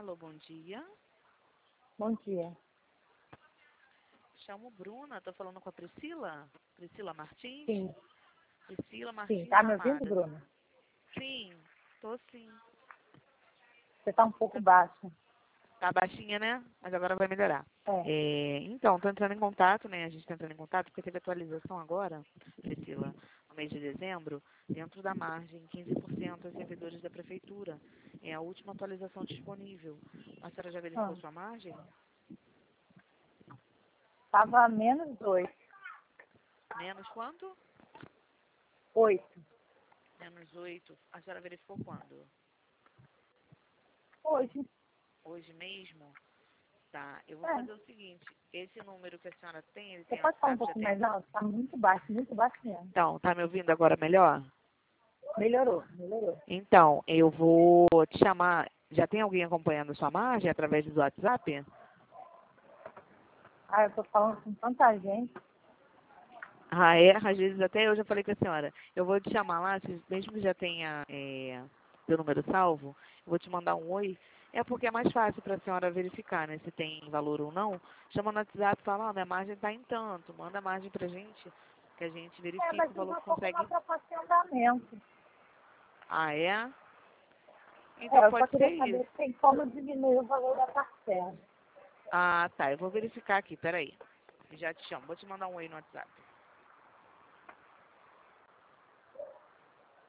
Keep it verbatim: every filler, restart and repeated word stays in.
Alô, bom dia. Bom dia. Chamo Bruna, tô falando com a Priscila? Priscila Martins? Sim, Priscila Martins sim. Tá me ouvindo, Amada. Bruna? Sim, tô sim. Você tá um pouco baixa. Tá baixinha, né? Mas agora vai melhorar. É. É, então, tô entrando em contato, né? A gente tá entrando em contato porque teve atualização agora, Priscila, no mês de dezembro, dentro da margem, quinze por cento aos servidores da prefeitura. É a última atualização disponível. A senhora já verificou Ah, sua margem? tava menos oito. Menos quanto? Oito. Menos oito. A senhora verificou quando? Hoje. Hoje mesmo? Tá, eu vou É. fazer o seguinte, esse número que a senhora tem, ele Você tem pode falar um WhatsApp, já pouco tem... mais alto? Tá muito baixo, muito baixo mesmo. Então, tá me ouvindo agora melhor? Melhorou, melhorou. Então, eu vou te chamar, já tem alguém acompanhando a sua margem através do WhatsApp? Ah, eu tô falando com tanta gente. Ah, é? Às vezes até eu já falei com a senhora. Eu vou te chamar lá, se- mesmo que já tenha é, seu número salvo, eu vou te mandar um oi. É porque é mais fácil para a senhora verificar, né? Se tem valor ou não. Chama no WhatsApp e fala, ó, minha margem está em tanto. Manda a margem pra gente, que a gente É, verifica mas o eu valor já que tô com uma consegue. proposta em andamento. Ah, é? Então É, eu só pode ser queria saber isso. se tem como diminuir o valor da parcela. Ah, tá. Eu vou verificar aqui, peraí. Já te chamo. Vou te mandar um oi no WhatsApp.